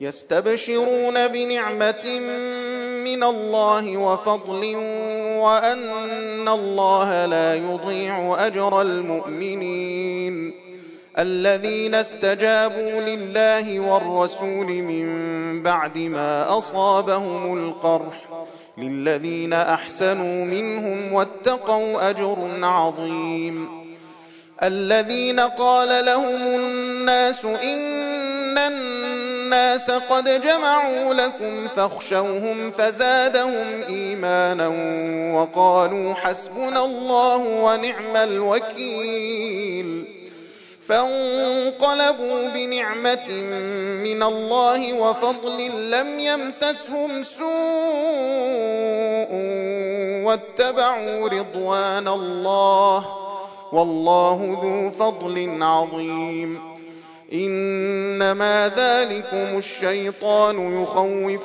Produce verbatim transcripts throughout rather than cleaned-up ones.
يستبشرون بنعمة من الله وفضل وأن الله لا يضيع أجر المؤمنين الذين استجابوا لله والرسول من بعد ما أصابهم القرح للذين أحسنوا منهم واتقوا أجر عظيم الذين قال لهم الناس إن الناس قد جمعوا لكم فاخشوهم فزادهم إيمانا وقالوا حسبنا الله ونعم الوكيل فانقلبوا بنعمة من الله وفضل لم يمسسهم سوء واتبعوا رضوان الله والله ذو فضل عظيم إنما ذلكم الشيطان يخوف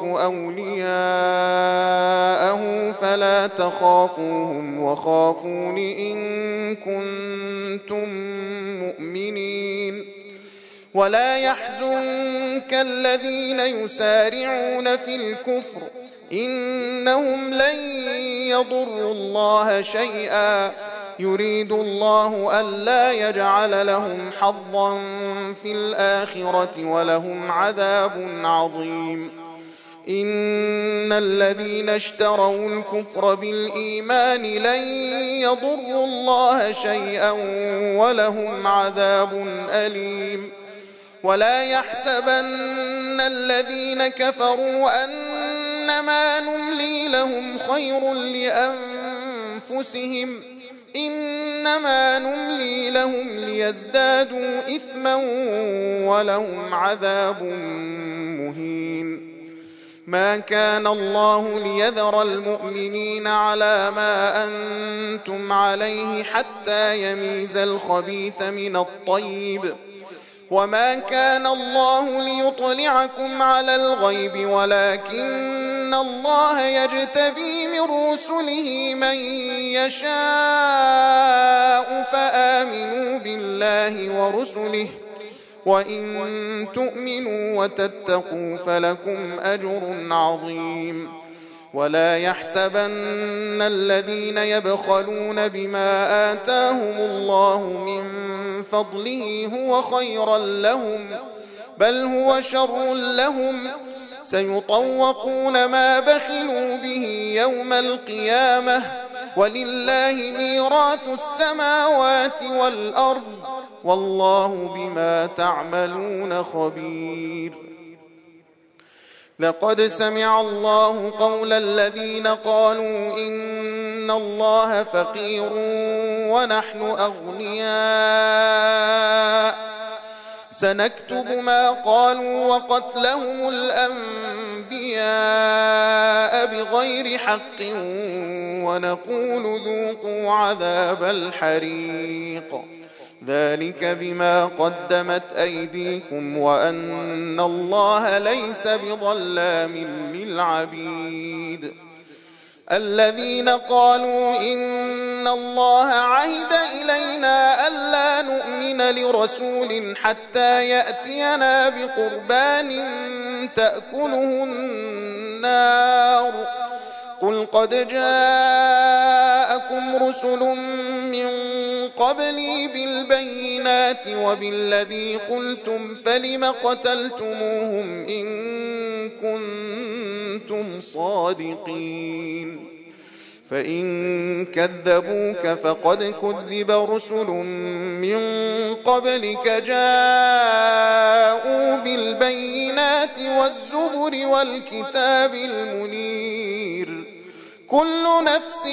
أولياءه فلا تخافوهم وخافون إن كنتم مؤمنين ولا يحزنك الذين يسارعون في الكفر إنهم لن يضروا الله شيئا يريد الله ألا يجعل لهم حظا في الآخرة ولهم عذاب عظيم إن الذين اشتروا الكفر بالإيمان لن يضروا الله شيئا ولهم عذاب أليم ولا يحسبن الذين كفروا أنما نملي لهم خير لأنفسهم إنما نملي لهم ليزدادوا إثما ولهم عذاب مهين ما كان الله ليذر المؤمنين على ما أنتم عليه حتى يميز الخبيث من الطيب وما كان الله ليطلعكم على الغيب ولكن الله يجتبي من رسله من يشاء فآمنوا بالله ورسله وإن تؤمنوا وتتقوا فلكم أجر عظيم ولا يحسبن الذين يبخلون بما آتاهم الله من فضله هو خيرا لهم بل هو شر لهم سيطوقون ما بخلوا به يوم القيامة ولله ميراث السماوات والأرض والله بما تعملون خبير لقد سمع الله قول الذين قالوا إن الله فقير ونحن أغنياء سنكتب ما قالوا وقتلهم الأنبياء بغير حق ونقول ذوقوا عذاب الحريق ذلك بما قدمت أيديكم وأن الله ليس بظلام للعبيد الذين قالوا إن الله عهد إلينا ألا نؤمن لرسول حتى يأتينا بقربان تأكله النار قل قد جاءكم رسل من قبلي بالبينات وبالذي قلتم فلم قتلتموهم إن كنتم صادقين فإن كذبوك فقد كذب رسل من قبلك جاءوا بالبينات والزبر والكتاب المنير كل نفس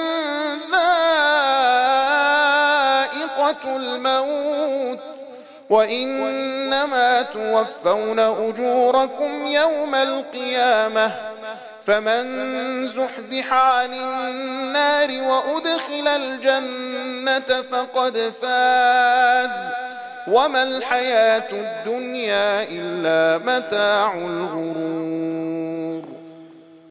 ذائقة الموت وإنما توفون أجوركم يوم القيامة فمن زحزح عن النار وأدخل الجنة فقد فاز وما الحياة الدنيا إلا متاع الغرور